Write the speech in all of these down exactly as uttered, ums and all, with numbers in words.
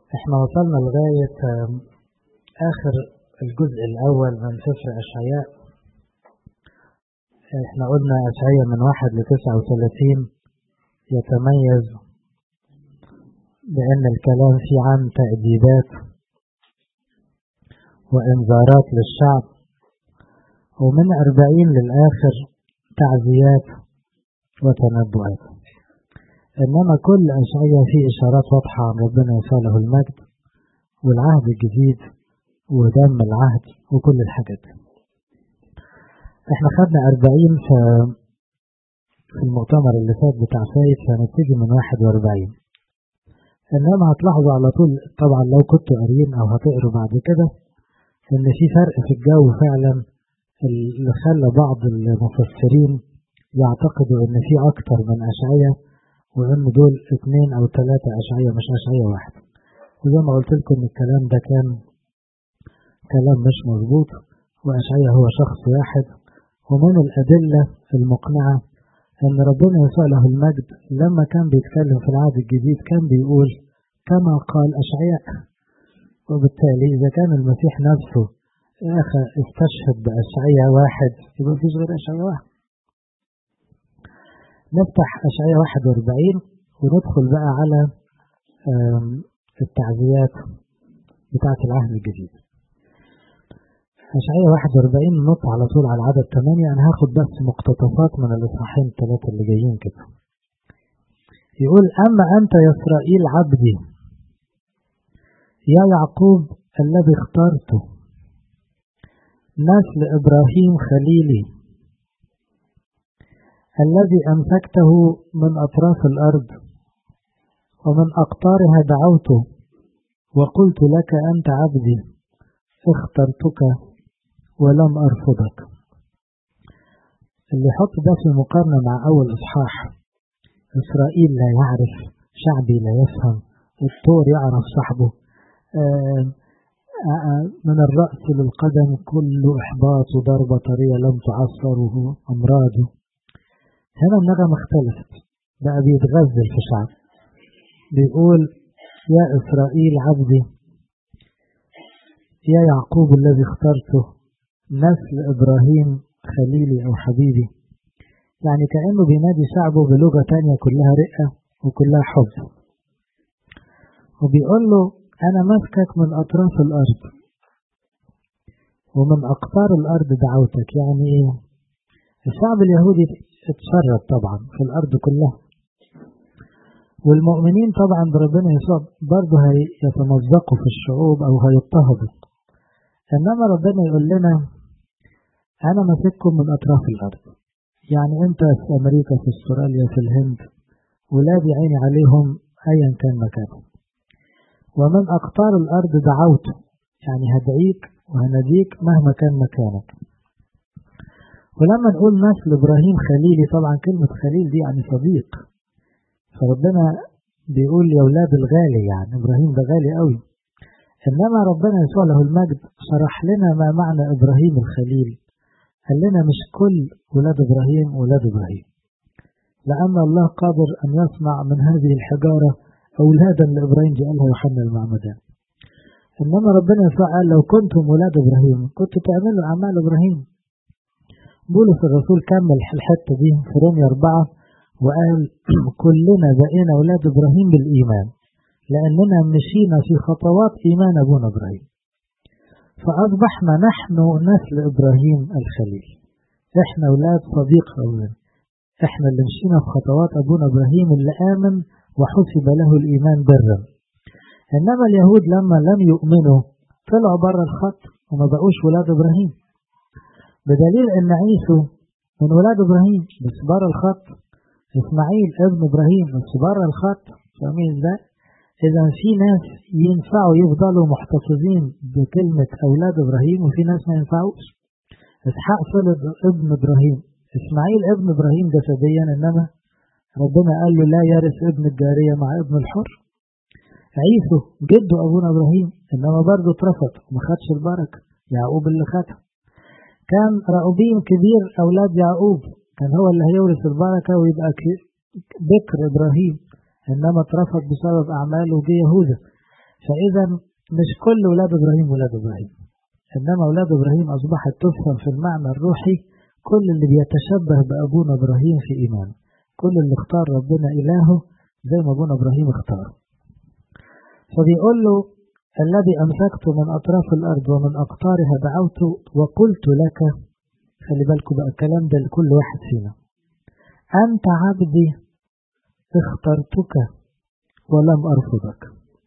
احنا وصلنا لغاية آخر الجزء الأول من سفر أشعياء. احنا قلنا أشعياء من واحد لتسعة وثلاثين يتميز بأن الكلام فيه عن تأديبات وإنذارات للشعب، ومن أربعين للآخر تعزيات وتنبؤات. إنما كل أشعياء فيه إشارات واضحة عن ربنا يسوع له المجد والعهد الجديد ودم العهد وكل الحاجات. احنا خدنا أربعين في المؤتمر اللي فات بتاع فايد، فهنبتدي من واحد وأربعين. إنما هتلاحظوا على طول طبعا لو كنتوا قاريين أو هتقروا بعد كده إن في فرق في الجو فعلا، اللي خلى بعض المفسرين يعتقدوا إن في أكتر من أشعياء، وإن دول اثنين أو ثلاثة أشعياء مش أشعياء واحد. وزي ما قلت لكم إن الكلام ده كان كلام مش مظبوط، وأشعياء هو شخص واحد. ومن الأدلة المقنعة أن ربنا يسوع له المجد لما كان بيتكلم في العهد الجديد كان بيقول كما قال أشعياء، وبالتالي إذا كان المسيح نفسه أخي استشهد بأشعياء واحد يبقى مفيش غير أشعياء واحد. نفتح أشعياء واحد وأربعين وندخل بقى على التعزيات بتاعة العهد الجديد. أشعياء واحد وأربعين نط على طول على العدد ثمانية. أنا هاخد بس مقتطفات من الإصحاحين الثلاثة اللي جايين كده. يقول أما أنت يا إسرائيل عبدي، يا يعقوب الذي اخترته، نسل إبراهيم خليلي، الذي أمسكته من أطراف الأرض ومن أقطارها دعوته وقلت لك أنت عبدي، اخترتك ولم أرفضك. اللي يحط ده في مقارنة مع أول إصحاح، إسرائيل لا يعرف، شعبي لا يفهم، الطور يعرف صاحبه، آآ آآ من الرأس للقدم كل إحباط وضربة طرية لم تعصره أمراضه. هنا النغمة اختلفت بقى، بيتغزل في شعب، بيقول يا إسرائيل عبدي، يا يعقوب الذي اخترته، نسل إبراهيم خليلي أو حبيبي. يعني كأنه بينادي شعبه بلغة تانية كلها رئة وكلها حب، وبيقول له أنا مسكك من أطراف الأرض ومن أقطار الأرض دعوتك. يعني إيه؟ الشعب اليهودي اتشرد طبعا في الأرض كلها، والمؤمنين طبعا بربنا يسوع برضه هيتمزقوا في الشعوب أو هيضطهدوا. إنما ربنا يقول لنا أنا مسككم من أطراف الأرض. يعني أنت في أمريكا، في استراليا، في الهند، ولادي عيني عليهم أيا كان مكانهم. ومن أقطار الأرض دعوت، يعني هدعيك وهنديك مهما كان مكانك. ولما نقول نسل إبراهيم خليلي، طبعا كلمة خليل دي يعني صديق، فربنا بيقول يا أولاد الغالي، يعني إبراهيم ده غالي قوي. إنما ربنا يسوع له المجد شرح لنا ما معنى إبراهيم الخليل. قال لنا مش كل ولاد إبراهيم ولاد إبراهيم، لأن الله قادر أن يصنع من هذه الحجارة أولادا لإبراهيم، دي قالها يوحنا المعمدان. إنما ربنا يسوع قال لو كنتم ولاد إبراهيم كنتوا تعملوا أعمال إبراهيم. بولس الرسول كمل الحتة دي في رومية أربعة وقال كلنا بقينا ولاد إبراهيم بالإيمان، لأننا مشينا في خطوات إيمان أبونا إبراهيم، فأصبحنا نحن نسل إبراهيم الخليل. إحنا ولاد صديق أولاد، إحنا اللي مشينا في خطوات أبونا إبراهيم اللي آمن وحسب له الإيمان برا. إنما اليهود لما لم يؤمنوا طلعوا برا الخط وما بقوش ولاد إبراهيم، بدليل أن عيسو من ولاد إبراهيم بس برا الخط، إسماعيل ابن إبراهيم بس برا الخط. فاهمين ده؟ إذا في ناس ينفعوا يفضلوا محتفظين بكلمة أولاد إبراهيم، وفي ناس ما ينفعوش. إسحاق صلب ابن إبراهيم، إسماعيل ابن إبراهيم جسديا، إنما ربنا قال له لا يرث ابن الجارية مع ابن الحر. عيسو جده أبونا إبراهيم، إنما برضه اترفض وما خدش البركة، يعقوب اللي خدها. كان راؤوبين كبير أولاد يعقوب، كان هو اللي هيورث البركة ويبقى بكر إبراهيم، إنما اترفض بسبب أعماله وجه يهوذا. فإذا مش كل ولاد إبراهيم ولاد إبراهيم، إنما ولاد إبراهيم أصبحت تفهم في المعنى الروحي كل اللي بيتشبه بأبونا إبراهيم في إيمان، كل اللي اختار ربنا إلهه زي ما أبونا إبراهيم اختار. فبيقول له الذي أمسكت من أطراف الأرض ومن أقطارها دعوت وقلت لك، خلي بالكم بقى الكلام ده لكل واحد فينا، أنت عبدي اخترتك ولم أرفضك.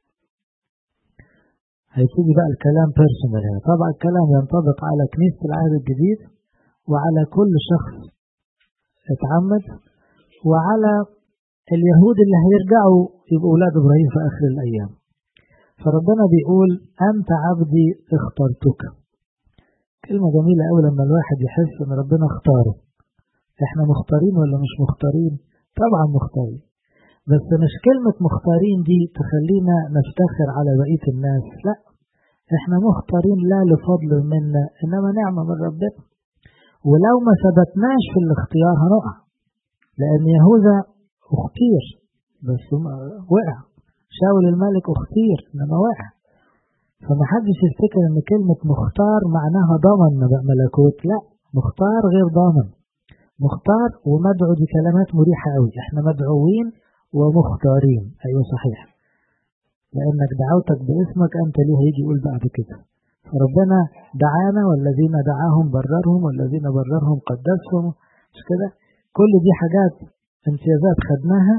هيبتدي بقى الكلام بيرسونال هنا، طبعا الكلام ينطبق على كنيسة العهد الجديد وعلى كل شخص اتعمد وعلى اليهود اللي هيرجعوا يبقوا أولاد إبراهيم في آخر الأيام. فربنا بيقول أنت عبدي اخترتك. كلمة جميلة أوي لما الواحد يحس أن ربنا اختاره. احنا مختارين ولا مش مختارين؟ طبعا مختارين، بس مش كلمة مختارين دي تخلينا نفتخر على بقية الناس، لا، احنا مختارين لا لفضل منا إنما نعمة من ربنا. ولو ما ثبتناش في الاختيار هنقع، لأن يهوذا اختير بس وقع، شاول الملك اختير إنما وقع. فما حدش يفتكر ان كلمة مختار معناها ضمن ملكوت، لا، مختار غير ضامن. مختار ومدعو دي كلمات مريحة قوي، احنا مدعوين ومختارين، ايوه صحيح، لانك دعوتك باسمك انت ليه هيجي يقول بعد كده. فربنا دعانا والذين دعاهم بررهم والذين بررهم قدسهم، مش كده؟ كل دي حاجات امتيازات خدناها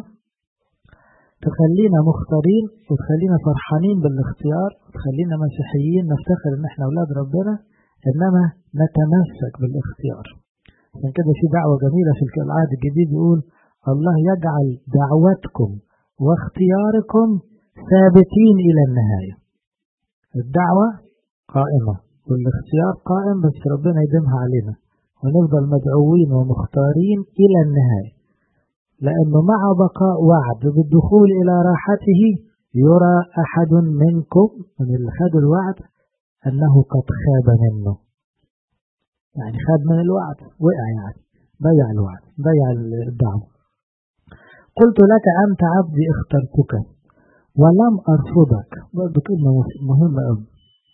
تخلينا مختارين وتخلينا فرحانين بالاختيار وتخلينا مسيحيين نفتخر ان احنا اولاد ربنا، انما نتمسك بالاختيار. عشان كده في دعوة جميلة في العهد الجديد يقول الله يجعل دعوتكم واختياركم ثابتين الى النهاية. الدعوة قائمة والاختيار قائم، بس ربنا يديمها علينا ونفضل مدعوين ومختارين الى النهاية، لأنه مع بقاء وعد بالدخول إلى راحته يرى أحد منكم من اللي خد الوعد أنه قد خاب منه، يعني خاب من الوعد، وقع، يعني ضيع الوعد، ضيع الدعوة. قلت لك أنت عبدي اخترتك ولم أرفضك. برضو كلمة مهمة أوي،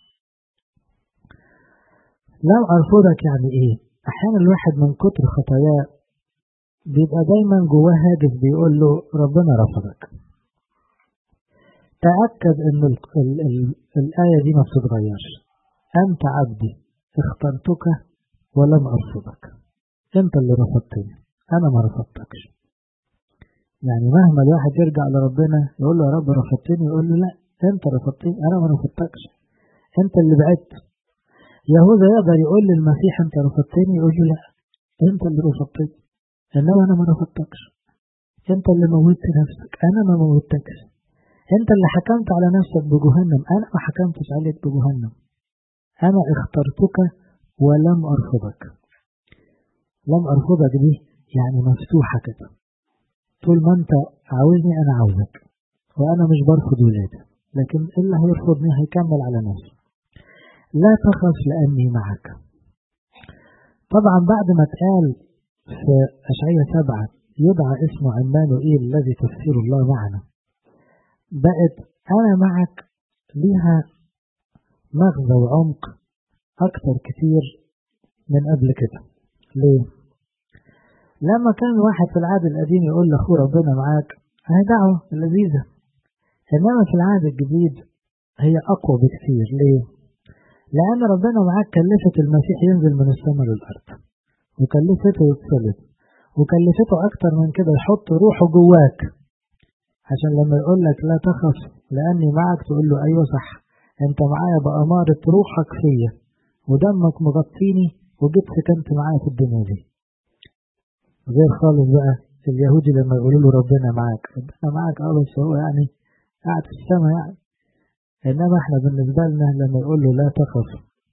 لم أرفضك يعني إيه؟ أحيانا الواحد من كتر خطاياه بيبقى دايما جواه هاجس بيقول له ربنا رفضك. تأكد ان ال ال ال الآية دي ما بتتغيرش، أنت عبدي اخترتك ولم أرفضك. أنت اللي رفضتني، أنا ما رفضتكش. يعني مهما الواحد يرجع لربنا يقول له يا رب رفضتني، يقول له لا، أنت رفضتني، أنا ما رفضتكش، أنت اللي بعدت. يهوذا يقدر يقول للمسيح أنت رفضتني، يقول له لا، أنت اللي رفضتني، إنما أنا ما رفضتكش. أنت اللي موتت نفسك، أنا ما موتتكش. أنت اللي حكمت على نفسك بجهنم، أنا ما حكمتش عليك بجهنم. أنا اخترتك ولم أرفضك. لم أرفضك دي يعني مفتوحة كده، طول ما أنت عاوزني أنا عاوزك، وأنا مش برفض ولادي، لكن اللي هيرفضني هيكمل على نفسه. لا تخف لأني معك. طبعا بعد ما اتقال في أشعية سبعة يدعى اسمه عمانوئيل الذي تفسير الله معنا، بقت أنا معك ليها مغزى وعمق أكتر كتير من قبل كده. ليه؟ لما كان واحد في العهد القديم يقول لأخوه ربنا معاك هي دعوة لذيذة، إنما في العهد الجديد هي أقوى بكثير. ليه؟ لأن ربنا معاك كلفت المسيح ينزل من السماء للأرض، وكلفته يتصلب، وكلفته أكتر من كده يحط روحه جواك، عشان لما يقول لك لا تخف لأني معك تقول له أيوة صح، أنت معايا بأمارة روحك فيا ودمك مغطيني وجيت سكنت معايا في الدنيا دي. غير خالص بقى اليهودي لما يقولوا له ربنا معاك، ربنا معاك اه بس هو يعني قاعد في السماء يعني. إنما احنا بالنسبة لنا لما يقول له لا تخف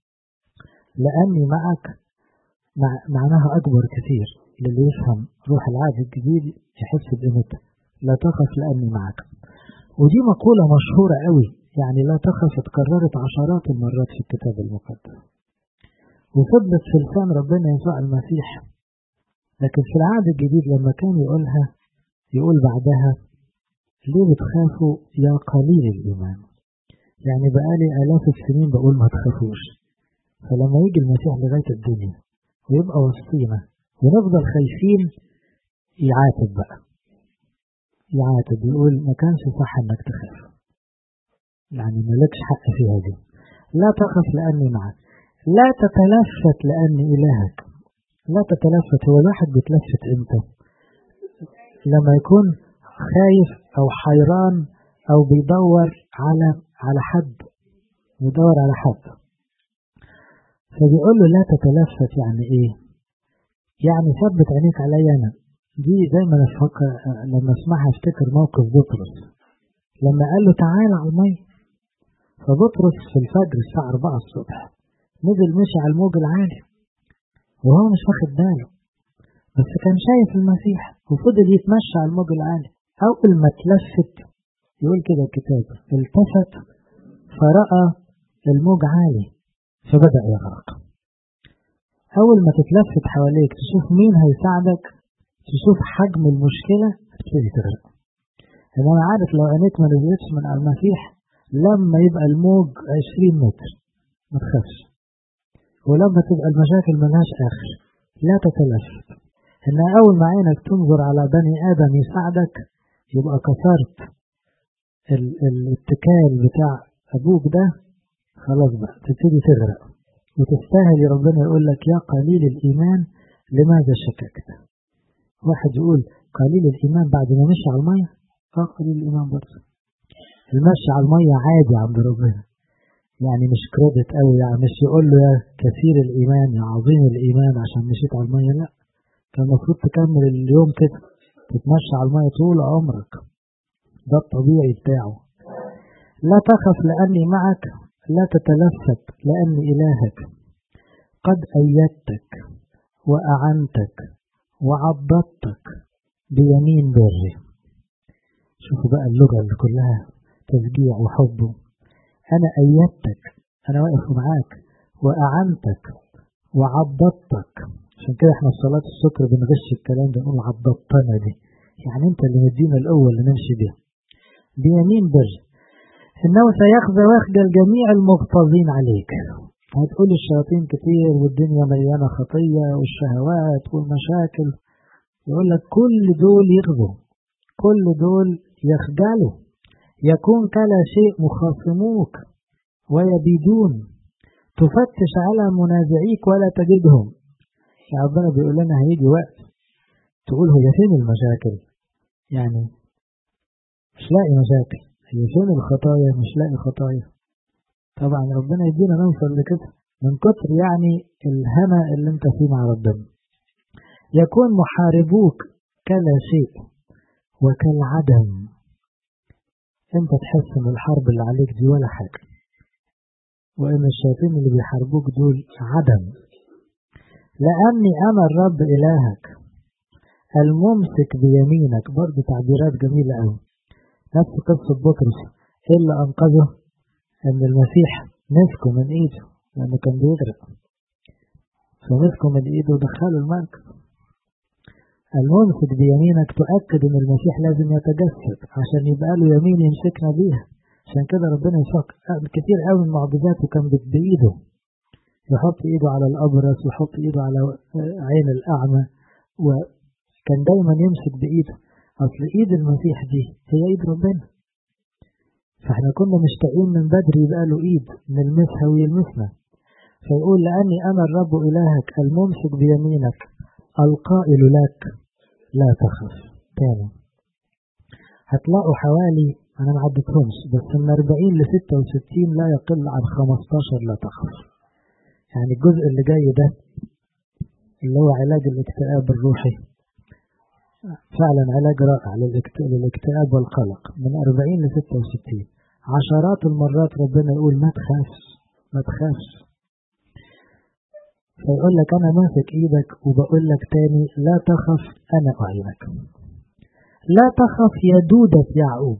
لأني معك مع معناها أكبر كثير. للي يفهم روح العهد الجديد يحس بقيمتها، لا تخف لأني معك. ودي مقولة مشهورة قوي، يعني لا تخف اتكررت عشرات المرات في الكتاب المقدس وفضلت في لسان ربنا يسوع المسيح. لكن في العهد الجديد لما كان يقولها يقول بعدها ليه بتخافوا يا قليل الإيمان. يعني بقالي آلاف السنين بقول ما تخافوش، فلما يجي المسيح لغاية الدنيا ويبقى وسطينا ونفضل خايفين يعاتب بقى، يعاتب يقول ما كانش صح انك تخاف، يعني مالكش حق فيها دي. لا تخف لأني معك، لا تتلفت لأني إلهك. لا تتلفت، هو الواحد بيتلفت امتى؟ لما يكون خايف أو حيران أو بيدور على على حد، بيدور على حد. فبيقول له لا تتلفت يعني إيه؟ يعني ثبت عينيك عليا أنا. دي دايما أفكر لما أسمعها أفتكر موقف بطرس لما قال له تعالى على المية. فبطرس في الفجر الساعة أربعة الصبح نزل مشي على الموج العالي وهو مش واخد باله، بس كان شايف المسيح وفضل يتمشى على الموج العالي. أول ما تلفت، يقول كده الكتاب، التفت فرأى الموج عالي فبدأ يغرق. أول ما تتلفت حواليك تشوف مين هيساعدك، تشوف حجم المشكلة، هتبتدي تغرق. أنا عارف لو عينيك ما نزلتش من على المسيح لما يبقى الموج عشرين متر ما تخافش، ولما تبقى المشاكل ملهاش آخر لا تتلفت. إن أول ما عينك تنظر على بني آدم يساعدك يبقى كسرت الاتكال بتاع أبوك ده، خلاص بقى تبتدي تغرق وتستاهل ربنا يقول لك يا قليل الإيمان لماذا شككت. واحد يقول قليل الإيمان بعد ما مشي على المية، اه قليل الإيمان برضه. المشي على المية عادي عند ربنا، يعني مش كريدت قوي، يعني مش يقول له يا كثير الإيمان يا عظيم الإيمان عشان مشيت على المية، لا، كان المفروض تكمل اليوم كده تتمشى على المية طول عمرك، ده الطبيعي بتاعه. لا تخف لأني معك، لا تتلفت لأني إلهك، قد أيدتك وأعنتك وعضدتك بيمين بري. شوفوا بقى اللغة اللي كلها تشجيع وحب. أنا أيدتك، أنا واقف معاك، وأعنتك وعضدتك. عشان كده احنا في صلاة الشكر بنغش الكلام ده، نقول عضدتنا دي، يعني انت اللي مدينا الأول اللي نمشي بيها. بيمين بري إنه سيخزى ويخجل جميع المغتاظين عليك. هتقول الشياطين كتير والدنيا مليانة خطية والشهوات والمشاكل، يقول لك كل دول يخزوا، كل دول يخجلوا، يكون كلا شيء مخاصموك ويبيدون، تفتش على منازعيك ولا تجدهم. يا ربنا بيقول لنا هيجي وقت تقول هي فين المشاكل، يعني مش لاقي مشاكل، هي فين الخطايا، مش لاقي خطايا. طبعا ربنا يدينا نوصل لكده من كتر يعني الهنا اللي انت فيه مع ربنا. يكون محاربوك كلا شيء وكالعدم، انت تحس ان الحرب اللي عليك دي ولا حاجة، وان الشياطين اللي بيحاربوك دول عدم. لأني أنا الرب إلهك الممسك بيمينك. برضه تعبيرات جميلة أوي، نفس قصة بطرس، إيه اللي أنقذه؟ أن المسيح مسكه من إيده لأنه كان بيغرق، فمسكه من إيده ودخله المركب. الممسك بيمينك تؤكد أن المسيح لازم يتجسد عشان يبقى له يمين يمسكنا بيها. عشان كده ربنا يفكر كتير قوي من معجزاته كان بإيده، يحط إيده على الأبرص ويحط إيده على عين الأعمى، وكان دايما يمسك بإيده. أصل إيد المسيح دي هي إيد ربنا، فإحنا كنا مشتاقين من بدري يبقى له إيد نلمسها ويلمسنا. فيقول لأني أنا الرب إلهك الممسك بيمينك القائل لك لا تخف. تاني هتلاقوا حوالي، أنا ما عدتهمش، بس من أربعين لستة وستين لا يقل عن خمستاشر لا تخف. يعني الجزء اللي جاي ده اللي هو علاج الاكتئاب الروحي، فعلا علاج رائع للاكتئاب والقلق. من أربعين لستة وستين عشرات المرات ربنا يقول ما تخافش ما تخافش. فيقول لك أنا ماسك إيدك وبقول لك تاني لا تخف أنا أعينك. لا تخف يا دودة يعقوب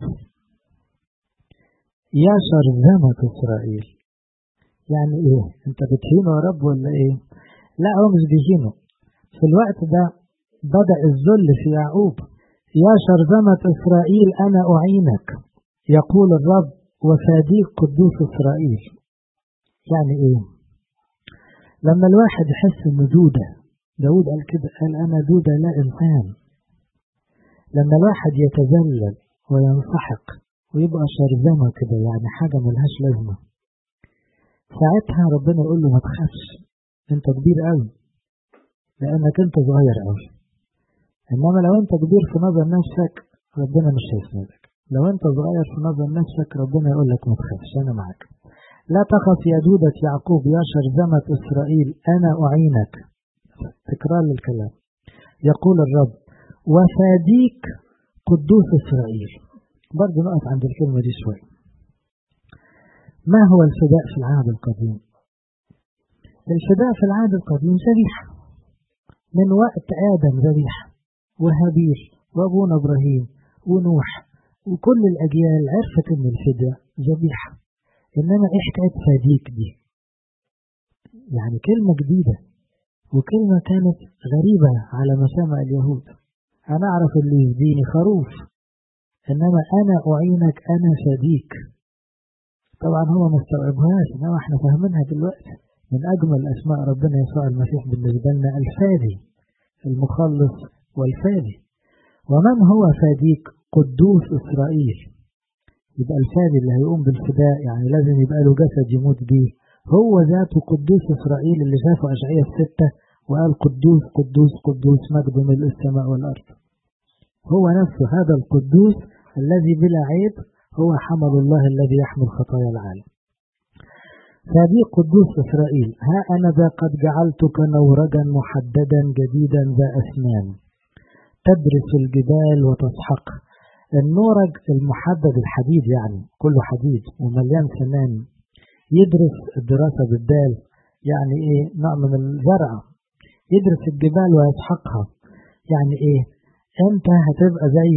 يا شرذمة إسرائيل. يعني إيه؟ أنت بتهينه يا رب ولا إيه؟ لا، هو مش بيهينه. في الوقت ده بدأ الذل في يعقوب. يا شرذمة إسرائيل أنا أعينك يقول الرب وفاديك قدوس إسرائيل. يعني إيه؟ لما الواحد يحس إنه دودة، داود قال كده، قال أنا دودة لا إنسان. لما الواحد يتذلل وينسحق ويبقى شرذمة كده، يعني حاجة ملهاش لازمة، ساعتها ربنا يقول له ما تخافش، انت كبير قوي لانك انت صغير قوي. انما لو انت كبير في نظر نفسك ربنا مش هيسندك، لو انت صغير في نظر نفسك ربنا يقول لك ما تخافش انا معاك. لا تخف يا دودة يعقوب يا شرذمة اسرائيل انا اعينك. تكرار للكلام. يقول الرب وفاديك قدوس اسرائيل. برضه نقف عند الكلمة دي شوي. ما هو الفداء في العهد القديم؟ الفداء في العهد القديم ذبيحة من وقت آدم، ذبيحة وهابيل وأبونا إبراهيم ونوح وكل الأجيال عرفت إن الفداء ذبيحة. إنما إيه حكاية فاديك دي؟ يعني كلمة جديدة وكلمة كانت غريبة على مسامع اليهود. أنا أعرف اللي يهديني خروف، إنما أنا أعينك أنا فاديك. طبعا هو ما استوعبهاش، إنما احنا فاهمينها دلوقتي. من أجمل أسماء ربنا يسوع المسيح بالنسبة لنا الفادي، المخلص والفادي. ومن هو فاديك؟ قدوس إسرائيل. يبقى الفادي اللي هيقوم بالفداء يعني لازم يبقى له جسد يموت بيه، هو ذاته قدوس إسرائيل اللي شافه أشعياء الستة وقال قدوس قدوس قدوس مجد ملء السماء والأرض. هو نفسه هذا القدوس الذي بلا عيب هو حمل الله الذي يحمل خطايا العالم. فاديك قدوس إسرائيل. ها أنا ذا قد جعلتك نورجا محددا جديدا ذا أسنان تدرس الجبال وتسحق. النورج المحدد الحديد، يعني كله حديد ومليان سنان. يدرس الدراسة بالدال، يعني ايه؟ نوع من الزرع. يدرس الجبال ويسحقها، يعني ايه؟ انت هتبقى زي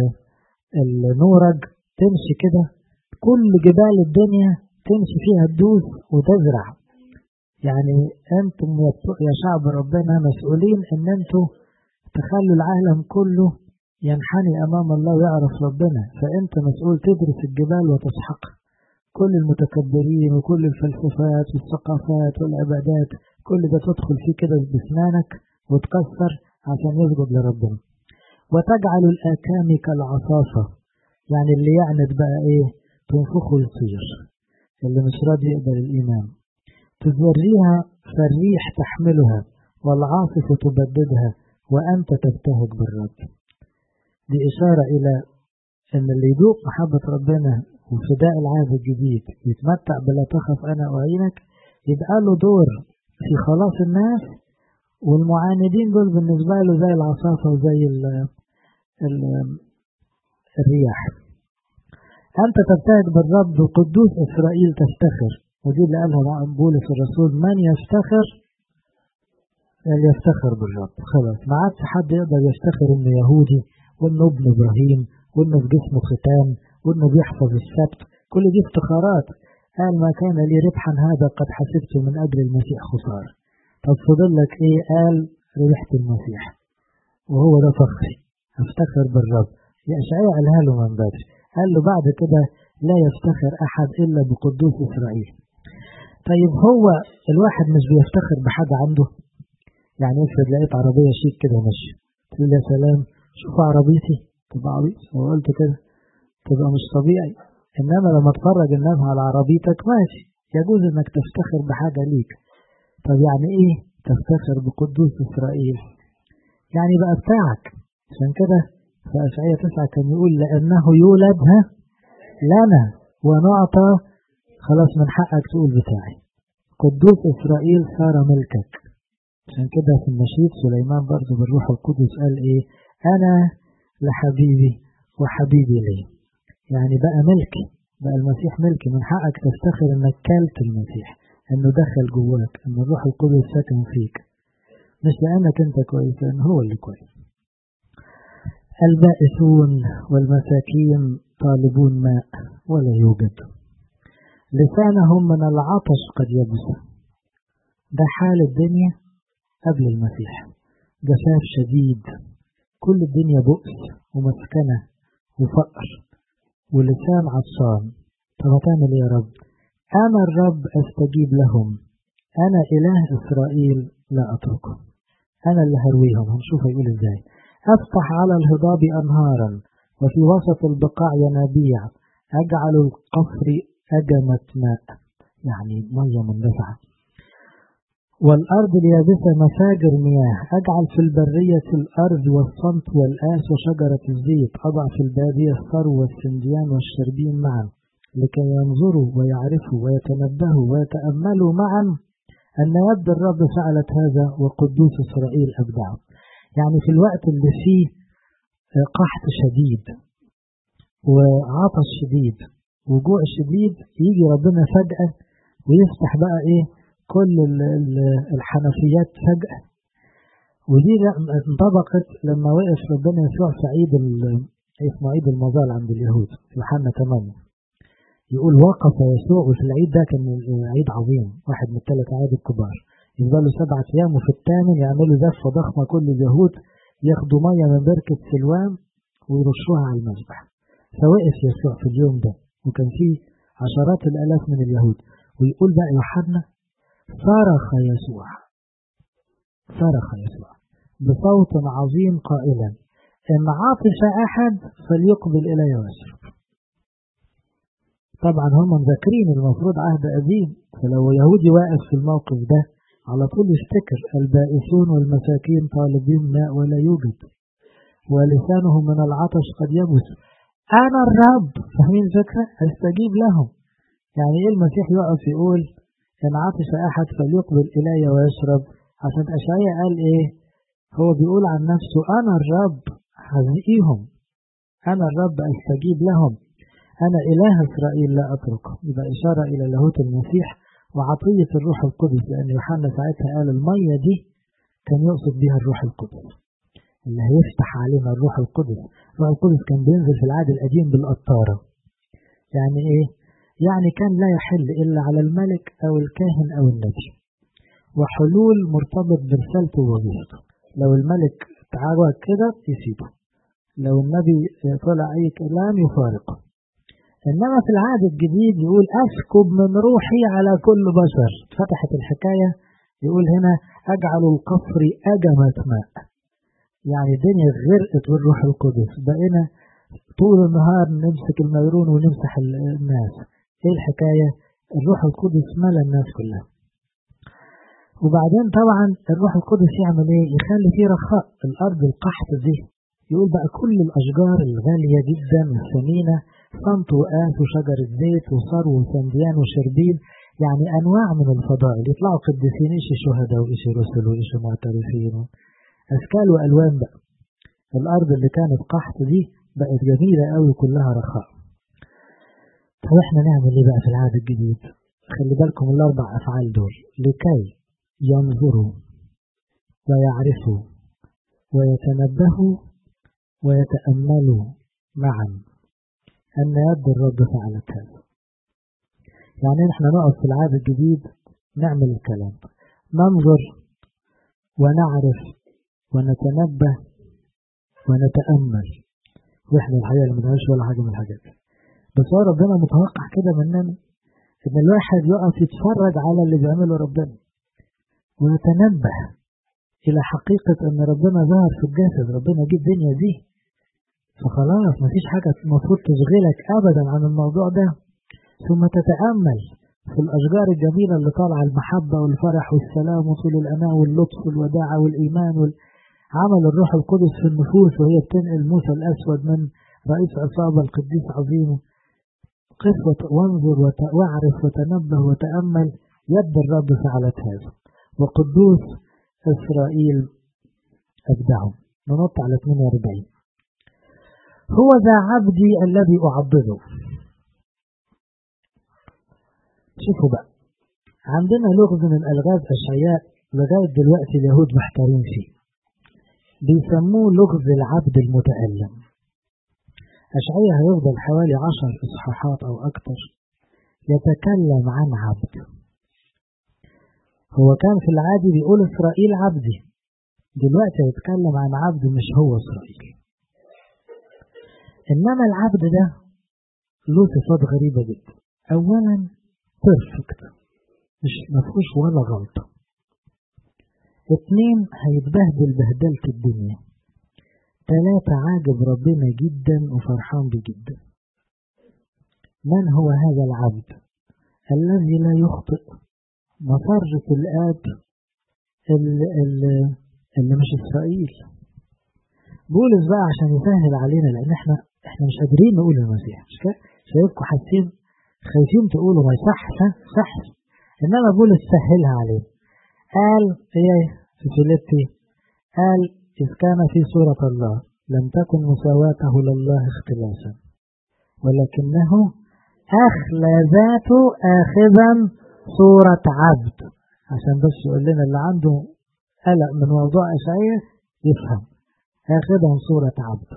النورج تمشي كده كل جبال الدنيا تمشي فيها تدوس وتزرع. يعني انتم يا شعب ربنا مسؤولين ان انتم تخلوا العالم كله ينحني امام الله ويعرف ربنا، فانت مسؤول تدرس الجبال وتسحق كل المتكبرين وكل الفلسفات والثقافات والعبادات، كل ده تدخل فيه كده بسنانك وتكسر عشان يسجد لربنا. وتجعل الآكام كالعصافة، يعني اللي يعند بقى ايه؟ تنفخه يطير، اللي مش راضي يقبل الإيمان. تزريها فالريح تحملها والعاصفة تبددها وأنت تبتهج بالرب. دي إشارة إلى أن اللي يذوق محبة ربنا وفداء العهد الجديد يتمتع بلا تخف أنا أعينك، يبقى له دور في خلاص الناس، والمعاندين دول بالنسبة له زي العصافة وزي ال ال الرياح. أنت تبتهج بالرب وقدوس إسرائيل تفتخر. ودي اللي قالها بولس الرسول، من يفتخر اللي يفتخر بالرب. خلاص ما عادش حد يقدر يفتخر إنه يهودي وإنه ابن إبراهيم وإنه في جسمه ختان وإنه بيحفظ السبت. كل دي افتخارات. قال ما كان لي ربحا هذا قد حسبته من أجل المسيح خسارة. طب فضل لك إيه؟ قال ربحت المسيح، وهو ده فخري، افتخر بالرب. يا أشعياء قالها له من بدري، قال له بعد كده لا يفتخر أحد إلا بقدوس إسرائيل. طيب هو الواحد مش بيفتخر بحاجة عنده؟ يعني افرض لقيت عربية شيك كده ماشي، تقول يا سلام شوف عربيتي، تبقى عبيط وقلت كده تبقى مش طبيعي. إنما لما تفرج الناس على عربيتك ماشي، يجوز إنك تفتخر بحاجة ليك. طب يعني إيه تفتخر بقدوس إسرائيل؟ يعني بقى بتاعك. عشان كده في أشعياء تسعة كان يقول لأنه يولدها لنا ونعطى، خلاص من حقك تقول بتاعي. قدوس إسرائيل صار ملكك. عشان كده في النشيد سليمان برضو بالروح القدس قال إيه؟ أنا لحبيبي وحبيبي لي. يعني بقى ملكي، بقى المسيح ملكي. من حقك تفتخر إنك كلت المسيح، إنه دخل جواك، إن الروح القدس ساكن فيك، مش لأنك أنت كويس، لأن هو اللي كويس. البائسون والمساكين طالبون ماء ولا يوجد، لسانهم من العطش قد يبس. ده حال الدنيا قبل المسيح، جفاف شديد، كل الدنيا بؤس ومسكنة وفقر ولسان عطشان. طب هتعمل ايه يا رب؟ أنا الرب أستجيب لهم، أنا إله إسرائيل لا أتركهم، أنا اللي هرويهم. هنشوف يقول إزاي. أفتح على الهضاب أنهارا وفي وسط البقاع ينابيع، أجعل القفر أجمة ماء، يعني مية مندفعة، والأرض اليابسة مفاجر مياه، أجعل في البرية الأرض والصمت والآس وشجرة الزيت، أضع في البادية الثرو والسنديان والشربين معا، لكي ينظروا ويعرفوا ويتنبهوا ويتأملوا معا أن يد الرب فعلت هذا وقدوس إسرائيل أبدعه. يعني في الوقت اللي فيه قحط شديد وعطش شديد وجوع شديد، يجي ربنا فجأة ويفتح بقى إيه كل الحنفيات فجأة. ودي انطبقت لما وقف ربنا يسوع في عيد اسمه عيد المظال عند اليهود في يوحنا ثمانية. يقول وقف يسوع، وفي العيد ده كان عيد عظيم، واحد من الثلاث عيد الكبار، يفضلوا سبعة أيام وفي الثامن يعملوا زفة ضخمة كل اليهود ياخدوا مية من بركة سلوان ويرشوها على المذبح. فوقف يسوع في اليوم ده وكان فيه عشرات الآلاف من اليهود، ويقول بقى يوحنا صرخ يسوع صرخ يسوع بصوت عظيم قائلا إن عطش أحد فليقبل إلي ويشرب. طبعا هم مذاكرين المفروض عهد قديم، فلو يهودي واقف في الموقف ده على طول يفتكر البائسون والمساكين طالبين ماء ولا يوجد، ولسانهم من العطش قد يبس، أنا الرب. فاهمين الفكرة؟ أستجيب لهم. يعني إيه المسيح يقف يقول إن عطش أحد فليقبل إلي ويشرب؟ عشان أشعياء قال إيه؟ هو بيقول عن نفسه أنا الرب هزقيهم، أنا الرب أستجيب لهم، أنا إله إسرائيل لا أتركه. يبقى إشارة إلى لاهوت المسيح وعطية الروح القدس، لأن يوحنا ساعتها قال المية دي كان يقصد بها الروح القدس اللي هيفتح علينا الروح القدس. الروح القدس كان بينزل في العهد القديم بالقطارة. يعني إيه؟ يعني كان لا يحل إلا على الملك أو الكاهن أو النبي، وحلول مرتبط برسالته ووظيفته. لو الملك تعاود كده يسيبه، لو النبي طلع أي كلام يفارقه. إنما في العهد الجديد يقول أسكب من روحي على كل بشر. فتحت الحكاية يقول هنا أجعل القفر أجمة ماء، يعني الدنيا غرقت بالروح القدس، بقينا طول النهار نمسك الميرون ونمسح الناس. ايه الحكاية؟ الروح القدس ملا الناس كلها. وبعدين طبعا الروح القدس يعمل ايه؟ يخلي فيه رخاء الارض القحط دي. يقول بقى كل الاشجار الغالية جدا والثمينة، صمت وآس وشجر الزيت وصرو وسنديان وشربين، يعني انواع من الفضائل، يطلعوا قديسين، ايش شهداء وايش رسل وايش معترفين، اشكال والوان. بقى الارض اللي كانت قحط دي بقت جميلة قوي كلها رخاء. طب احنا نعمل ايه بقى في العهد الجديد؟ خلي بالكم الاربع افعال دول، لكي ينظروا ويعرفوا ويتنبهوا ويتأملوا معا أن يد الرب فعلت هذا. يعني احنا نقف في العهد الجديد نعمل الكلام، ننظر ونعرف ونتنبه ونتأمل، واحنا الحقيقة اللي منهاش ولا حاجة من الحاجات، بس هو ربنا متوقع كده مننا ان الواحد يقف يتفرج على اللي بيعمله ربنا ويتنبه الى حقيقة ان ربنا ظهر في الجسد، ربنا جه الدنيا دي، فخلاص مفيش حاجة المفروض تشغلك ابدا عن الموضوع ده. ثم تتأمل في الاشجار الجميلة اللي طالعة، المحبة والفرح والسلام وطول الأناة واللطف والوداعة والإيمان وعمل الروح القدس في النفوس وهي بتنقل موسى الأسود من رئيس عصابة القديس عظيم. قف وانظر واعرف وتنبه وتأمل، يد الرب فعلت هذا وقدوس إسرائيل أبدعهم. ننط على ثمانية وأربعين. هو ذا عبدي الذي أعبده. شوفوا بقى، عندنا لغز من ألغاز أشعياء لغاية دلوقتي اليهود محتارين فيه، بيسموه لغز العبد المتألم. أشعياء هيفضل حوالي عشر إصحاحات أو أكتر يتكلم عن عبد. هو كان في العادي بيقول إسرائيل عبدي، دلوقتي يتكلم عن عبد مش هو إسرائيل. إنما العبد ده له صفات غريبة جدا. أولا بيرفكت، مش مفهوش ولا غلطة. اتنين هيتبهدل بهدلة الدنيا. ثلاثة عاجب ربنا جدا وفرحان بيه جدا. من هو هذا العبد الذي لا يخطئ؟ مفرة الآب اللي, اللي مش إسرائيل. بولس بقى عشان يسهل علينا، لأن احنا احنا مش قادرين نقول المسيح، مش كده؟ شايفكم حاسين خايفين تقولوا ما يصحش، صح؟ إنما بولس سهلها علينا. قال ايه في فيليبي؟ قال إذ كان في صورة الله لم تكن مساواته لله اختلاسا، ولكنه أخلى ذاته آخذا صورة عبد. عشان بس يقول لنا اللي عنده قلق من موضوع أشعياء يفهم. آخذا صورة عبد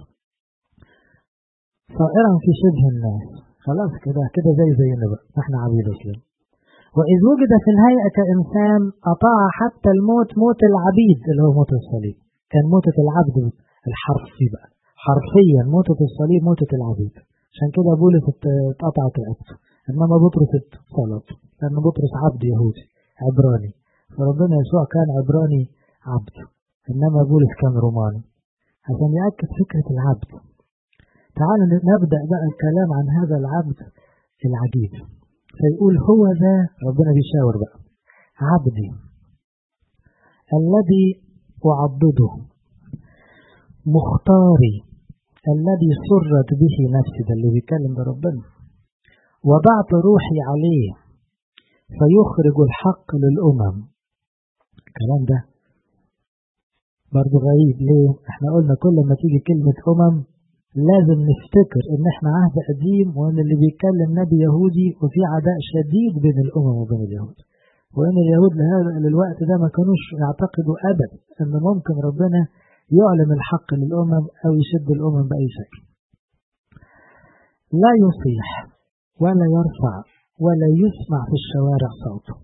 صائرا في شبه الناس. خلاص كده كده زي زينا بقى، احنا عبيد أسلم. وإذ وجد في الهيئة كإنسان أطاع حتى الموت، موت العبيد اللي هو موت الصليب. كان موتة العبد الحرفي بقى، حرفيا موتة الصليب موتة العبيد. عشان كده بولس اتقطعت رقبته، انما بطرس اتصلب، لان بطرس عبد يهودي عبراني، فربنا يسوع كان عبراني عبد، انما بولس كان روماني، عشان يأكد فكرة العبد. تعالوا نبدأ بقى الكلام عن هذا العبد العجيب. فيقول هو ذا، ربنا بيشاور بقى، عبدي الذي أعضده، مختاري الذي سرت به نفسي. ده اللي بيتكلم ده ربنا. وضعت روحي عليه فيخرج الحق للأمم. الكلام ده برضو غريب. ليه؟ احنا قلنا كل ما تيجي كلمة أمم لازم نفتكر ان احنا عهد قديم، وان اللي بيتكلم نبي يهودي، وفي عداء شديد بين الأمم وبين اليهود، وان اليهود لهذا للوقت ده ما كانوش يعتقدوا أبدا ان ممكن ربنا يعلم الحق للأمم أو يشد الأمم بأي شكل. لا يصيح ولا يرفع ولا يسمع في الشوارع صوته،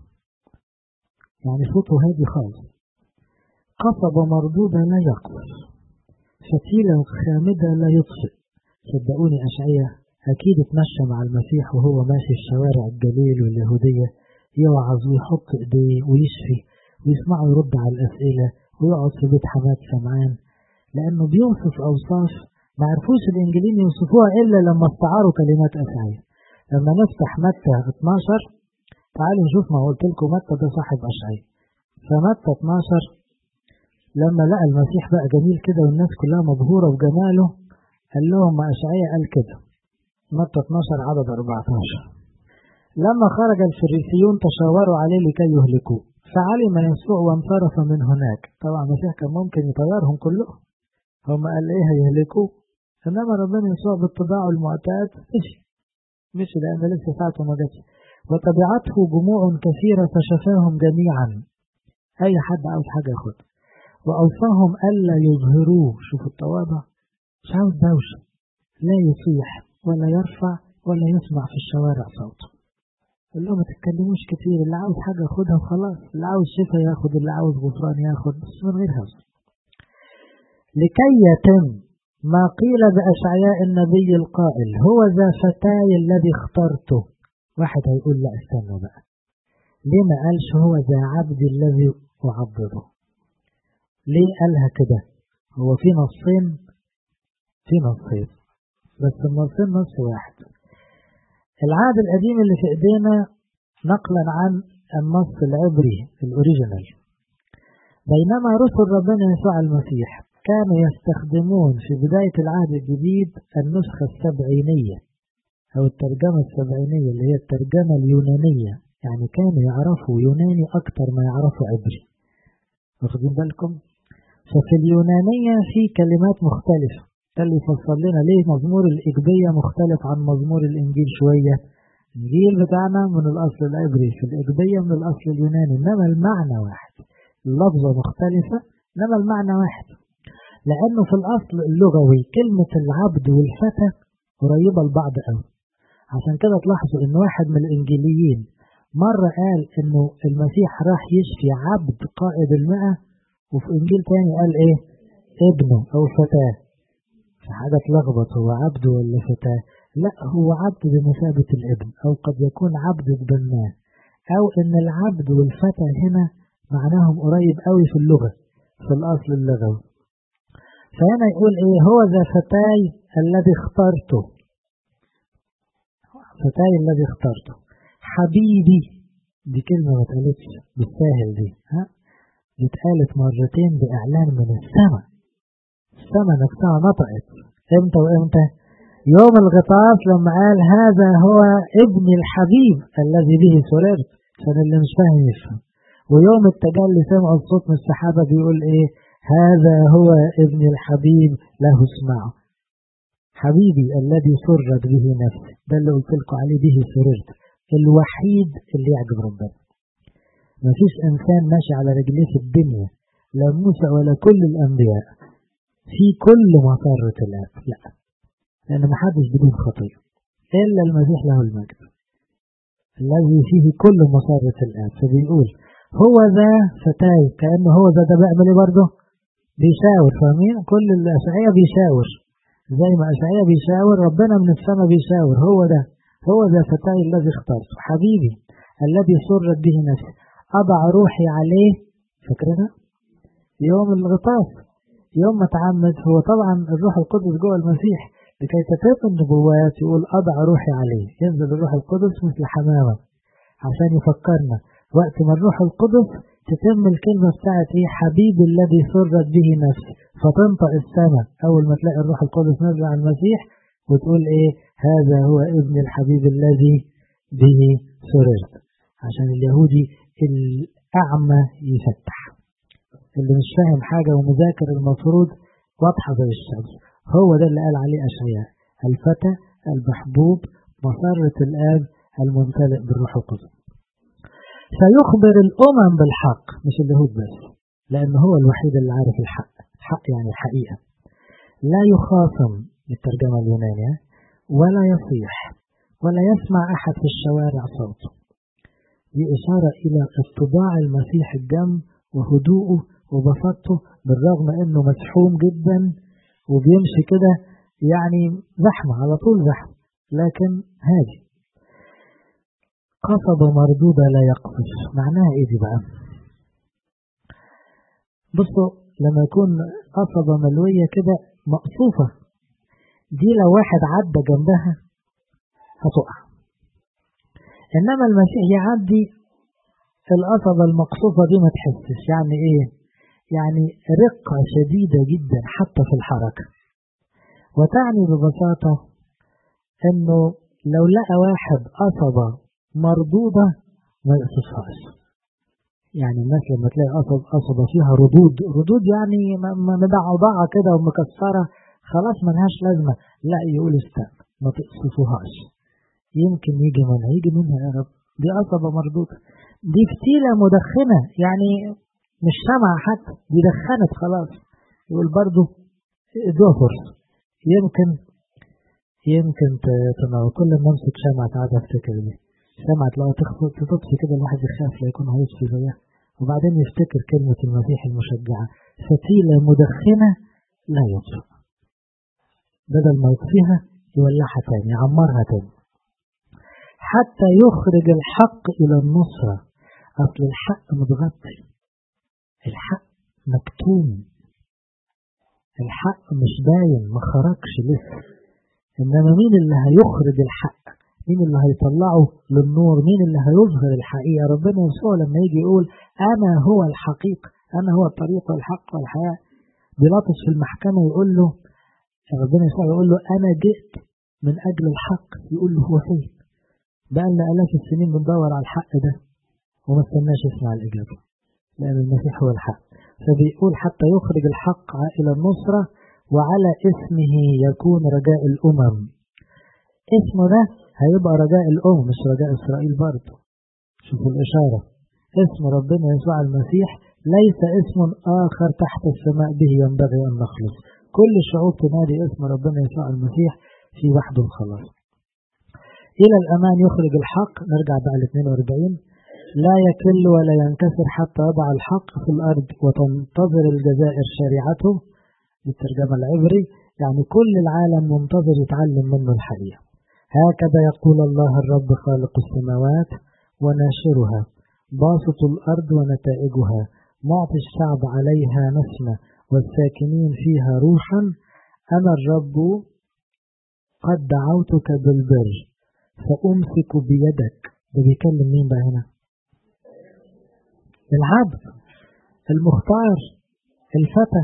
يعني صوته هادي خالص. قصبة مردودة لا يقصف، فتيلة خامدة لا يطفئ. صدقوني أشعياء أكيد اتمشى مع المسيح وهو ماشي في شوارع الجليل واليهودية، يوعظ ويحط إيديه ويشفي ويسمعه يرد على الأسئلة ويقعد في بيت حماد سمعان، لأنه بيوصف أوصاف ما عرفوش الإنجيلين يوصفوها إلا لما استعاروا كلمات أشعياء. لما نفتح متى اثناشر، تعالوا نشوف، ما قلت لكم متى ده صاحب أشعياء. فمتى اثناشر لما لقى المسيح بقى جميل كده والناس كلها مبهورة بجماله، قال لهم ما أشعياء قال كده. متى اثناشر عدد أربعة عشر. لما خرج الفريسيون تشاوروا عليه لكي يهلكوه، فعلم يسوع وانصرف من هناك. طبعا المسيح كان ممكن يطيرهم كلهم، هم قال ايه هيهلكوه، انما ربنا يسوع باتباعه المعتاد مشي مشي لان لسه ساعته ما جاتش. وتبعته جموع كثيرة فشفاهم جميعا، اي حد عاوز حاجة ياخد. واوصاهم الا يظهروه، شوفوا التواضع، مش عاوز دوشة، لا يصيح ولا يرفع ولا يسمع في الشوارع صوته. قال لهم ما تتكلموش كتير، اللي عاوز حاجة ياخدها وخلاص، اللي عاوز شفاء ياخد، اللي عاوز غفران ياخد، بس من غير هوس. لكي يتم ما قيل بأشعياء النبي القائل هو ذا فتاي الذي اخترته. واحد هيقول لا استنى بقى، ليه ما قالش هو ذا عبدي الذي أعضده؟ ليه قالها كده؟ هو في نصين، في نصين بس النصين نص واحد. العهد القديم اللي في ايدينا نقلا عن النص العبري الاوريجينال، بينما رسل ربنا يسوع المسيح كانوا يستخدمون في بداية العهد الجديد النسخة السبعينية أو الترجمة السبعينية اللي هي الترجمة اليونانية، يعني كانوا يعرفوا يوناني أكتر ما يعرفوا عبري. واخدين بالكم؟ ففي اليونانية في كلمات مختلفة، ده اللي يفسر لنا ليه مزمور الإجبية مختلف عن مزمور الإنجيل شوية. الإنجيل بتاعنا من الأصل العبري، في الإجبية من الأصل اليوناني، إنما المعنى واحد، اللفظة مختلفة إنما المعنى واحد، لأنه في الأصل اللغوي كلمة العبد والفتى قريبة لبعض قوي. عشان كده تلاحظوا إن واحد من الإنجيليين مرة قال إنه المسيح راح يشفي عبد قائد المئة، وفي إنجيل تاني قال إيه؟ ابنه أو فتاه. في حاجة تلخبط، هو عبد ولا فتاه؟ لا، هو عبد بمثابة الابن، أو قد يكون عبد اتبناه، أو إن العبد والفتى هنا معناهم قريب قوي في اللغة في الأصل اللغوي. فهنا يقول إيه؟ هو ذا فتاي الذي اخترته، فتاي الذي اخترته، حبيبي. دي كلمة ما اتقالتش بالساهل دي، ها؟ دي اتقالت مرتين بإعلان من السماء. السماء نفسها نطقت. امتى وامتى؟ يوم الغطاس لما قال هذا هو ابني الحبيب الذي به سررت، عشان اللي مش فاهم يفهم. ويوم التجلي سمعوا الصوت من السحابة بيقول ايه؟ هذا هو ابني الحبيب له اسمعوا. حبيبي الذي سرت به نفسي، ده اللي قلت لكم عليه به سررت، الوحيد اللي يعجب ربنا. مفيش انسان ماشي على رجليه في الدنيا، لا موسى ولا كل الانبياء، في كل مسرة الاب، لا، لان محدش بدون خطيه الا المسيح له المجد الذي فيه كل مسرة الاب. فبيقول هو ذا فتاي، كأنه هو ذا ده بيعمل ايه برضه؟ بيشاور. فاهمين؟ كل الاشعياء بيشاور، زي ما اشعياء بيشاور ربنا من السماء بيشاور. هو ده، هو ذا فتاي الذي اخترته، حبيبي الذي سرت به نفسي، أضع روحي عليه. فكرنا يوم الغطاس، يوم ما تعمد، هو طبعا الروح القدس جوه المسيح، لكي تتم النبوات يقول أضع روحي عليه. ينزل الروح القدس مثل حمامة عشان يفكرنا وقت ما الروح القدس تتم الكلمة بتاعت ايه؟ حبيبي الذي سرت به نفسي، فتنطق السماء أول ما تلاقي الروح القدس نزل على المسيح وتقول ايه؟ هذا هو ابن الحبيب الذي به سررت. عشان اليهودي الأعمى يفتح، اللي مش فاهم حاجة ومذاكر المفروض واضحة زي الشمس. هو ده اللي قال عليه أشعياء، الفتى المحبوب مسرة الآب الممتلئ بالروح القدس. سيخبر الأمم بالحق، مش اليهود بس، لأن هو الوحيد اللي عارف الحق. الحق يعني الحقيقة. لا يخاصم بالترجمة اليونانية، ولا يصيح، ولا يسمع أحد في الشوارع صوته. دي إشارة إلى اتضاع المسيح الجم وهدوءه وبساطته، بالرغم أنه مسحوم جدا وبيمشي كده يعني زحمة على طول زحمة، لكن هادي. قصبة مردودة لا يقفش، معناها إيه دي بقى؟ بصوا، لما يكون قصبة ملوية كده مقصوفة، دي لو واحد عدى جنبها هتقع. إنما المسيح يعدي القصبة المقصوفة دي ما تحسش. يعني إيه؟ يعني رقة شديدة جدا حتى في الحركة. وتعني ببساطة إنه لو لقى واحد قصبة مردودة ما يقصفهاش. يعني الناس لما تلاقي قصب قصبة فيها ردود، ردود يعني مدعوضعة كده ومكسرة، خلاص ملهاش لازمة، لا، يقول استنى ما تقصفوهاش، يمكن يجي منها يجي منها يا رب. دي قصبة مردودة، دي فتيلة مدخنة، يعني مش سمع حتى، دي دخنت خلاص. يقول برضو ادوها فرصة، يمكن يمكن تنور. كل ما امسك شمعة تعالى افتكر دي شمعة لو تطفي كده الواحد يخاف لا يكون هيطفي زيها، وبعدين يفتكر كلمة المسيح المشجعة فتيلة مدخنة لا يطفئ، بدل ما يطفيها يولعها تاني يعمرها تاني حتى يخرج الحق إلى النصرة. أصل الحق متغطي، الحق مكتوم، الحق مش باين، ما خرجش لسه. إنما مين اللي هيخرج الحق؟ مين اللي هيطلعه للنور؟ مين اللي هيظهر الحقيقة؟ ربنا يسوع لما يجي يقول أنا هو الحقيقة، أنا هو الطريق والحق والحياة. بيلاطس في المحكمة يقول له، ربنا يسوع يقول له أنا جئت من أجل الحق. يقول له هو فين؟ بقالنا آلاف السنين بندور على الحق ده وما استناش يسمع الإجابة، لأن المسيح هو الحق. فبيقول حتى يخرج الحق إلى النصرة وعلى اسمه يكون رجاء الأمم. اسمه ده هيبقى رجاء الأمم مش رجاء إسرائيل برضه. شوفوا الإشارة، اسم ربنا يسوع المسيح ليس اسم آخر تحت السماء به ينبغي أن نخلص. كل الشعوب تنادي اسم ربنا يسوع المسيح في وحده الخلاص. إلى الأمان يخرج الحق. نرجع بقى ل اثنين وأربعين. لا يكل ولا ينكسر حتى يضع الحق في الأرض وتنتظر الجزائر شريعته. بالترجمة العبري يعني كل العالم منتظر يتعلم منه الحقيقة. هكذا يقول الله الرب خالق السماوات وناشرها، باسط الأرض ونتائجها، معطي الشعب عليها نسمة والساكنين فيها روحا. أنا الرب قد دعوتك بالبر فأمسك بيدك. ده بيكلم مين بقى هنا؟ العبد المختار الفتى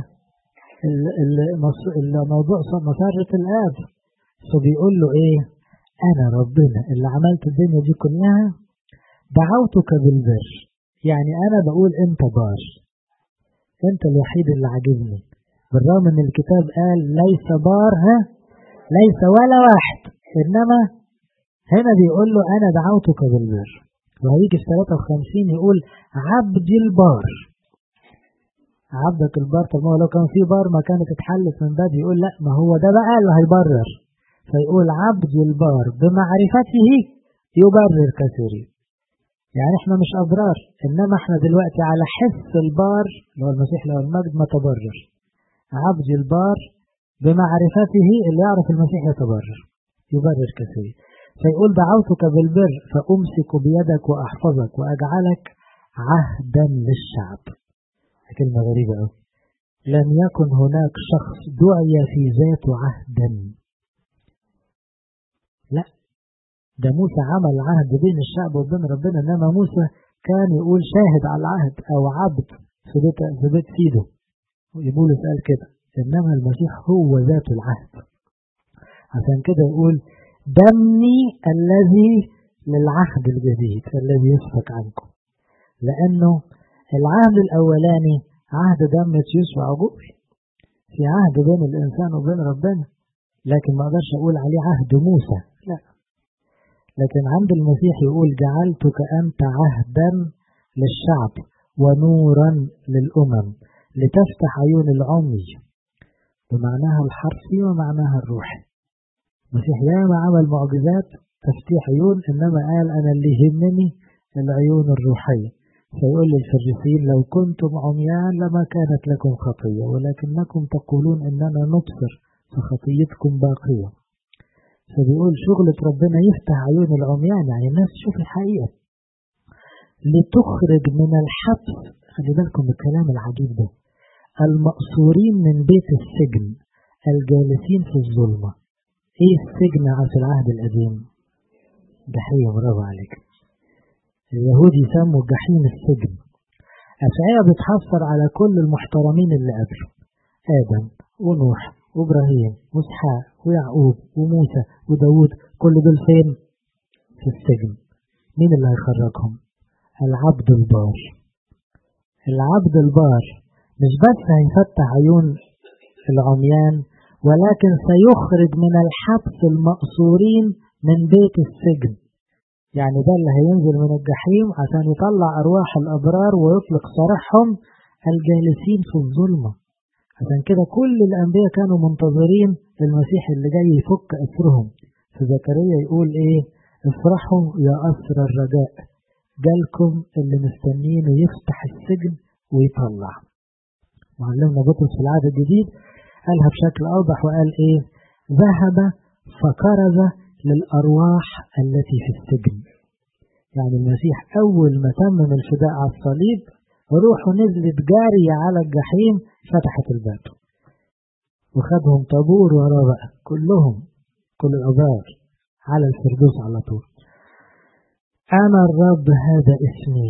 الموضوع مسارة الآب. فبيقول له ايه؟ انا ربنا اللي عملت الدنيا دي كلها دعوتك بالبر، يعني انا بقول انت بار، انت الوحيد اللي عاجبني، بالرغم ان الكتاب قال ليس بار، ها ليس ولا واحد، انما هنا بيقول له انا دعوتك بالبر. وهيجي في ثلاثة وخمسين يقول عبدي البار. عبدك البار. طب ما لو كان في بار ما كانت اتحلت من بدري. يقول لا، ما هو ده بقى اللي هيبرر. فيقول عبدي البار بمعرفته يبرر كثيرين. يعني احنا مش أبرار، إنما احنا دلوقتي على حس البار اللي هو المسيح له المجد ما تبرر. عبدي البار بمعرفته، اللي يعرف المسيح يتبرر يبرر كثيرين. فيقول دعوتك بالبر فأمسك بيدك وأحفظك وأجعلك عهدا للشعب. كلمة غريبة أوي. لم يكن هناك شخص دعي في ذاته عهدا. لا، ده موسى عمل عهد بين الشعب وبين ربنا، انما موسى كان يقول شاهد على العهد او عبد في بيت في بيت سيده، ويبولس قال كده. انما المسيح هو ذات العهد. عشان كده يقول دمي الذي للعهد الجديد الذي يسفك عنكم، لانه العهد الاولاني عهد دم يسوع وعجول، في عهد بين الانسان وبين ربنا، لكن ما اقدرش اقول عليه عهد موسى، لا. لكن عند المسيح يقول جعلتك أنت عهدا للشعب ونورا للأمم لتفتح عيون العمي، بمعناها الحرفي ومعناها الروحي. المسيح ياما عمل معجزات تفتيح عيون، إنما قال أنا اللي يهمني العيون الروحية. فيقول للفريسيين لو كنتم عميان لما كانت لكم خطية، ولكنكم تقولون إننا نبصر فخطيتكم باقية. فبيقول شغلة ربنا يفتح عيون العميان، يعني الناس تشوف الحقيقة، لتخرج من الحبس. خلي بالكم بالكلام العجيب ده، المأسورين من بيت السجن الجالسين في الظلمة. ايه السجن في العهد القديم؟ جحيم. برافو عليك. اليهود يسموا الجحيم السجن. أشعياء بتحصر على كل المحترمين اللي قبله، آدم ونوح وإبراهيم وإسحاق ويعقوب وموسى وداود، كل دول فين؟ في السجن. مين اللي هيخرجهم؟ العبد البار. العبد البار مش بس هيفتح عيون العميان، ولكن سيخرج من الحبس المأسورين من بيت السجن. يعني ده اللي هينزل من الجحيم عشان يطلع أرواح الأبرار ويطلق سراحهم الجالسين في الظلمة. عشان كده كل الأنبياء كانوا منتظرين المسيح اللي جاي يفك أسرهم. في زكريا يقول إيه؟ افرحوا يا أسر الرجاء، جالكم اللي مستنينه يفتح السجن ويطلع. معلمنا بطرس في العهد الجديد قالها بشكل أوضح وقال إيه؟ ذهب فكرز للأرواح التي في السجن. يعني المسيح أول ما تمم الفداء على الصليب روحه نزلت جارية على الجحيم، فتحت الباب وخدهم طابور وراه بقى كلهم، كل الأبرار على الفردوس على طول. أنا الرب هذا اسمي.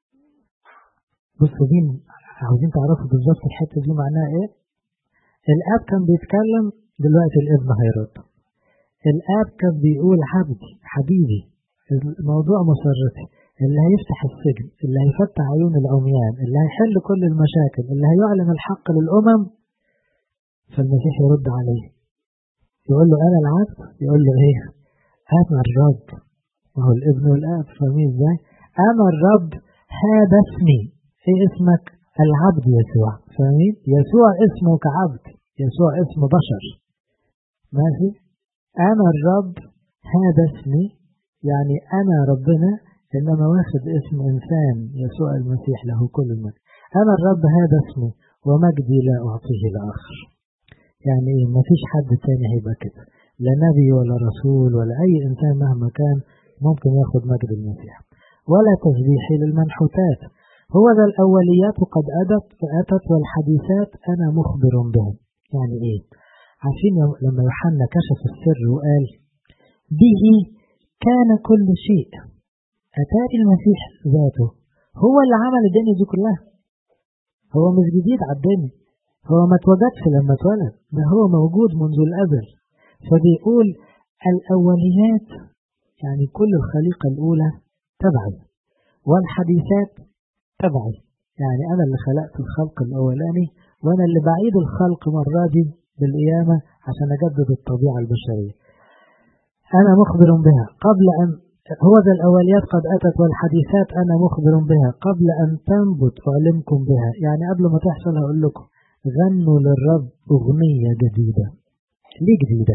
بصوا دين، عاوزين تعرفوا بالظبط الحتة دي معناها إيه؟ الآب كان بيتكلم، دلوقتي الابن هيرد. الآب كان بيقول عبدي حبيبي، الموضوع مسرتي، اللي هيفتح السجن، اللي هيفتح عيون العميان، اللي هيحل كل المشاكل، اللي هيعلن الحق للأمم. فالمسيح يرد عليه يقول له أنا العبد. يقول له إيه؟ أنا الرب. وهو الابن والآب فاهمين إزاي؟ أنا الرب هذا اسمي. إيه اسمك؟ العبد يسوع. فاهمين؟ يسوع اسمه كعبد، يسوع اسمه بشر. ماشي؟ أنا الرب هذا اسمي، يعني أنا ربنا إنما واخد اسم إنسان يسوع المسيح له كل المجد. أنا الرب هذا اسمي ومجدي لا أعطيه لآخر. يعني إيه؟ مفيش حد تاني هيبقى كده، لا نبي ولا رسول ولا أي إنسان مهما كان ممكن ياخد مجد المسيح. ولا تسبيح للمنحوتات، هو ذا الأوليات قد أتت فأتت والحديثات أنا مخبر بهم. يعني إيه؟ عارفين لما يوحنا كشف السر وقال به كان كل شيء، أتاري المسيح ذاته هو اللي عمل الدنيا دي كلها. هو مش جديد على الدنيا، هو ما اتوجدش لما اتولد، ده هو موجود منذ الأزل. فبيقول الأوليات يعني كل الخليقة الأولى تبعي، والحديثات تبعي يعني أنا اللي خلقت الخلق الأولاني، وأنا اللي بعيد الخلق مرة دي بالقيامة عشان أجدد الطبيعة البشرية. أنا مخبر بها قبل أن هو ذا الأوليات قد أتت والحديثات أنا مخبر بها قبل أن تنبت أعلمكم بها. يعني قبل ما تحصل هقول لكم غنوا للرب أغنية جديدة. ليه جديدة؟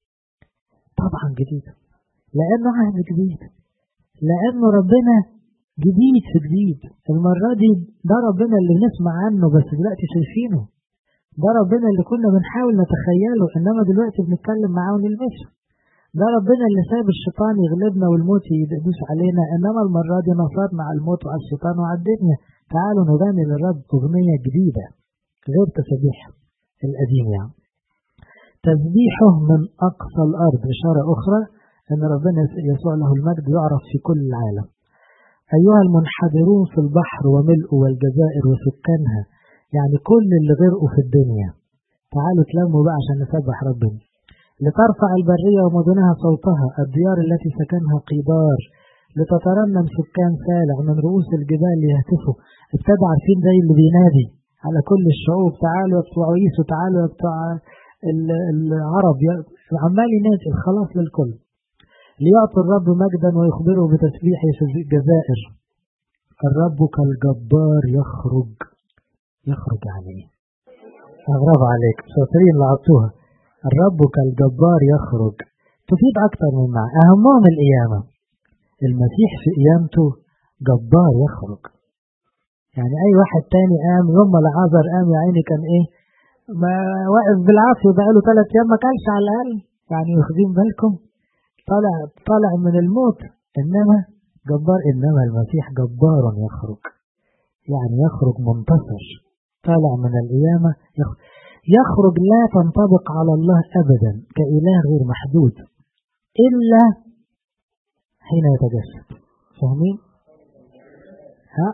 طبعا جديدة لأنه عهد جديد، لأنه ربنا جديد في جديد. المرة دي ده ربنا اللي نسمع عنه بس دلوقتي شايفينه، ده ربنا اللي كنا بنحاول نتخيله إنما دلوقتي بنتكلم معاه ونلمسه، ده ربنا اللي ساب الشيطان يغلبنا والموت يدوس علينا، إنما المرة دي نصرنا على الموت وعلى الشيطان وعلى الدنيا. تعالوا نغني للرب أغنية جديدة غير تسبيح القديم. يعني تسبيحه من أقصى الأرض، إشارة أخرى أن ربنا يسوع له المجد يعرف في كل العالم. أيها المنحدرون في البحر وملئه والجزائر وسكانها، يعني كل اللي غرقوا في الدنيا تعالوا تلموا بقى عشان نسبح ربنا. لترفع البرية ومدنها صوتها، الديار التي سكنها قيدار، لتترنم سكان سالع من رؤوس الجبال يهتفوا. ابتدى عارفين زي اللي بينادي على كل الشعوب تعالوا يا بتوع عيسو، تعالوا يا بتوع العرب، عمال ينادي الخلاص للكل. ليعطي الرب مجدا ويخبره بتسبيحه في الجزائر. الرب كالجبار يخرج. يخرج يعني ايه؟ أغرب عليك شاطرين لعطوها. الرب كالجبار يخرج تفيد أكتر من معنى. أهمهم القيامة، المسيح في قيامته جبار يخرج. يعني أي واحد تاني قام يوم العذر قام يا عيني كان إيه؟ ما واقف بالعافية بقاله ثلاث أيام ما كانش على الأقل. يعني واخدين بالكم؟ طالع طالع من الموت، إنما جبار. إنما المسيح جبار يخرج، يعني يخرج منتصر، طالع من القيامة يخرج. يخرج لا تنطبق على الله أبدا كإله غير محدود إلا حين يتجسد. فاهمين؟ ها؟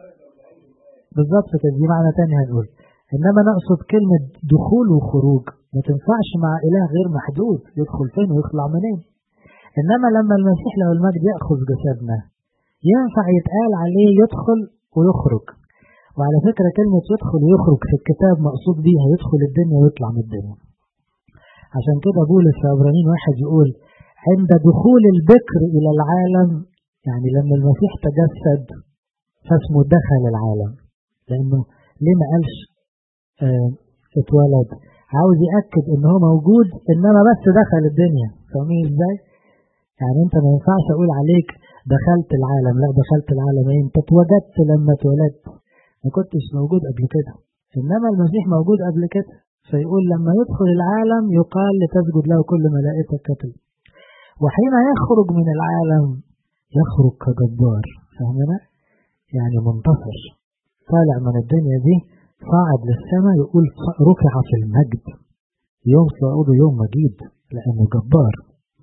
بالضبط كده، دي معنى تاني هنقول. إنما نقصد كلمة دخول وخروج ما تنفعش مع إله غير محدود، يدخل فين ويطلع منين. إنما لما المسيح له المجد يأخذ جسدنا ينفع يتقال عليه يدخل ويخرج. وعلى فكرة كلمة يدخل ويخرج في الكتاب مقصود بيها يدخل الدنيا ويطلع من الدنيا. عشان كده بولس في عبرانيين واحد يقول عند دخول البكر إلى العالم، يعني لما المسيح تجسد فاسمه دخل العالم. لأنه ليه ما قالش اه اتولد؟ عاوز يأكد إن هو موجود إنما بس دخل الدنيا. فاهمين إزاي؟ يعني أنت ما ينفعش أقول عليك دخلت العالم، لا دخلت العالم إيه؟ أنت اتوجدت لما اتولدت، ما كنتش موجود قبل كده. إنما المسيح موجود قبل كده، فيقول لما يدخل العالم يقال لتسجد له كل ملائكة الكتب. وحين يخرج من العالم يخرج كجبار. فهمنا؟ يعني منتصر، طالع من الدنيا دي صاعد للسماء. يقول رفع في المجد، يوم صعود يوم مجيد لأنه جبار.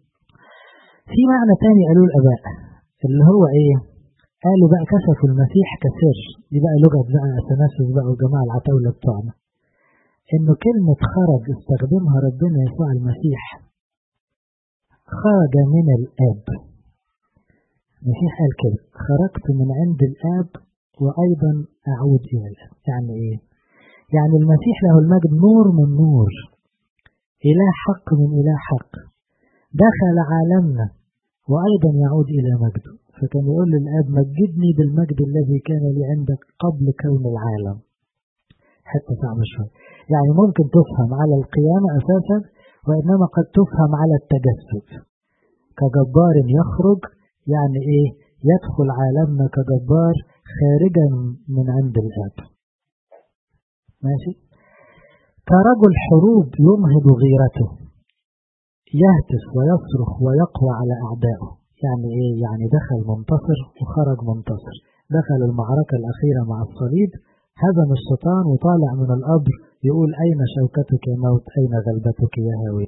في معنى تاني قالوا الآباء اللي هو إيه؟ قالوا بقى كشفوا المسيح كسر. دي بقى لغة بقى أثناسيوس بقى والجماعة العتاولة بتوعنا، إنه كلمة خرج استخدمها ربنا يسوع المسيح. خرج من الآب. المسيح قال كده خرجت من عند الآب وأيضا أعود إلى الآب. يعني إيه؟ يعني المسيح له المجد نور من نور، إله حق من إله حق، دخل عالمنا وأيضا يعود إلى مجده. فكان يقول للآب مجدني بالمجد الذي كان لي عندك قبل كون العالم. حتى صعبة شوية، يعني ممكن تفهم على القيامة أساسا، وإنما قد تفهم على التجسد. كجبار يخرج يعني إيه؟ يدخل عالمنا كجبار خارجا من عند الآب. ماشي؟ كرجل حروب ينهض غيرته. يهتف ويصرخ ويقوى على أعدائه. يعني إيه؟ يعني دخل منتصر وخرج منتصر، دخل المعركة الأخيرة مع الصليب، هزم الشيطان وطالع من القبر يقول أين شوكتك يا موت، أين غلبتك يا هاوي.